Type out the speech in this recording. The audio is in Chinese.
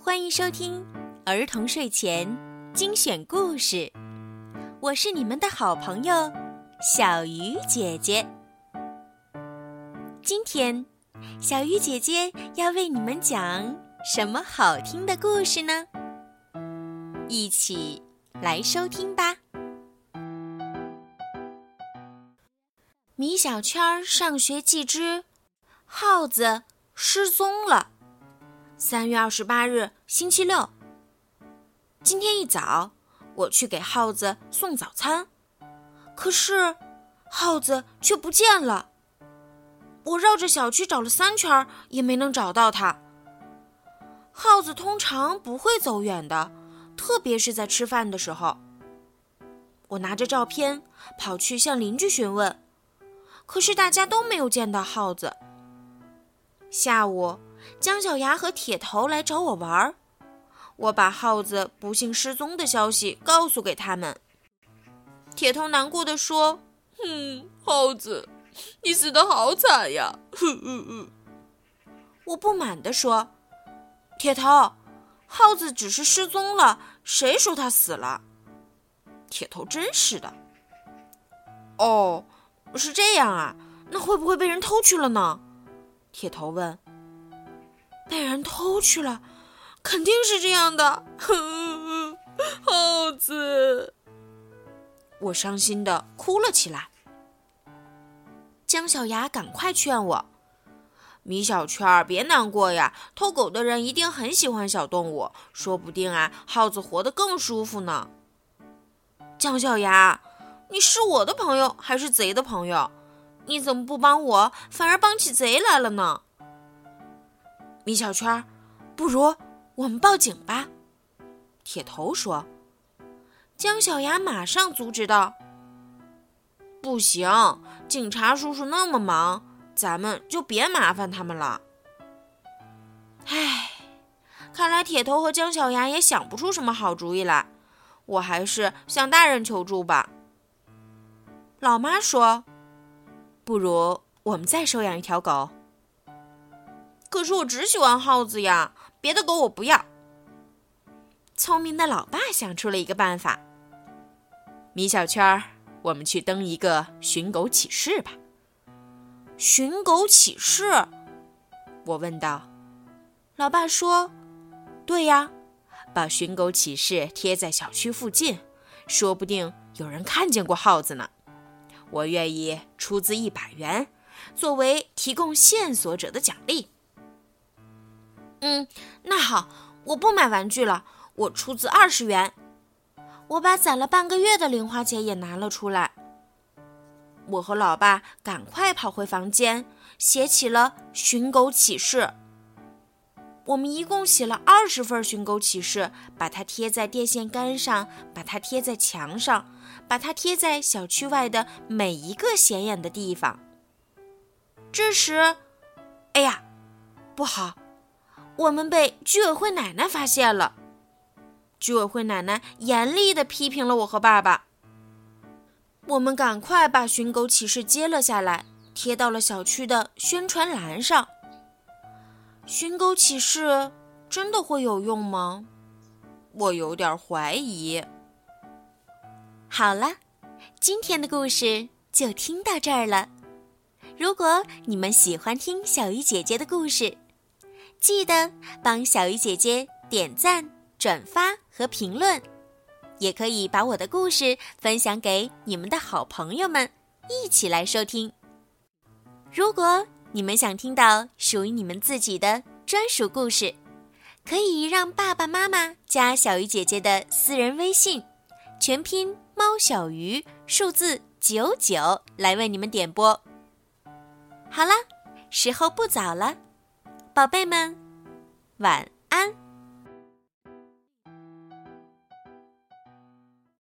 欢迎收听儿童睡前精选故事，我是你们的好朋友小鱼姐姐。今天小鱼姐姐要为你们讲什么好听的故事呢？一起来收听吧。米小圈上学记之耗子失踪了。3月28日星期六，今天一早我去给耗子送早餐，可是耗子却不见了。我绕着小区找了3圈也没能找到它。耗子通常不会走远的，特别是在吃饭的时候。我拿着照片跑去向邻居询问，可是大家都没有见到耗子。下午姜小牙和铁头来找我玩，我把耗子不幸失踪的消息告诉给他们。铁头难过地说：耗子，你死得好惨呀！我不满地说：铁头，耗子只是失踪了，谁说它死了？铁头真是的。哦，是这样啊，那会不会被人偷去了呢？铁头问。被人偷去了，肯定是这样的。耗子，我伤心地哭了起来。姜小牙赶快劝我：米小圈，别难过呀，偷狗的人一定很喜欢小动物，说不定耗子活得更舒服呢。姜小牙，你是我的朋友还是贼的朋友？你怎么不帮我，反而帮起贼来了呢？米小圈，不如我们报警吧。铁头说。姜小牙马上阻止道：不行，警察叔叔那么忙，咱们就别麻烦他们了。看来铁头和姜小牙也想不出什么好主意来，我还是向大人求助吧。老妈说：不如我们再收养一条狗。可是我只喜欢耗子呀，别的狗我不要。聪明的老爸想出了一个办法：米小圈，我们去登一个寻狗启事吧。寻狗启事？我问道。老爸说：对呀，把寻狗启事贴在小区附近，说不定有人看见过耗子呢。我愿意出资100元，作为提供线索者的奖励。那好，我不买玩具了，我出资20元。我把攒了半个月的零花钱也拿了出来。我和老爸赶快跑回房间，写起了寻狗启事。我们一共写了20份寻狗启事，把它贴在电线杆上，把它贴在墙上，把它贴在小区外的每一个显眼的地方。这时，不好，我们被居委会奶奶发现了。居委会奶奶严厉地批评了我和爸爸。我们赶快把寻狗启事揭了下来，贴到了小区的宣传栏上。寻狗启事真的会有用吗？我有点怀疑。好了，今天的故事就听到这儿了。如果你们喜欢听小鱼姐姐的故事，记得帮小鱼姐姐点赞、转发和评论，也可以把我的故事分享给你们的好朋友们，一起来收听。如果你们想听到属于你们自己的专属故事，可以让爸爸妈妈加小鱼姐姐的私人微信，全拼猫小鱼数字99来为你们点播。好了，时候不早了，宝贝们，晚